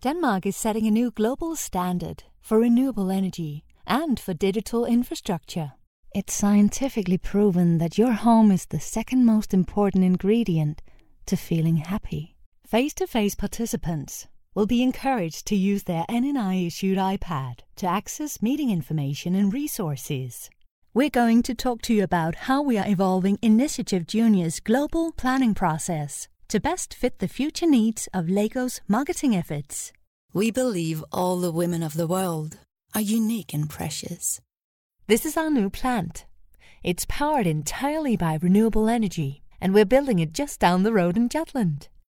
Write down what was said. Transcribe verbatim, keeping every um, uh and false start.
Denmark is setting a new global standard for renewable energy and for digital infrastructure. It's scientifically proven that your home is the second most important ingredient to feeling happy. Face-to-face participants will be encouraged to use their N N I-issued iPad to access meeting information and resources. We're going to talk to you about how we are evolving Initiative Junior's global planning process to best fit the future needs of LEGO's marketing efforts. We believe all the women of the world are unique and precious. This is our new plant. It's powered entirely by renewable energy, and we're building it just down the road in Jutland.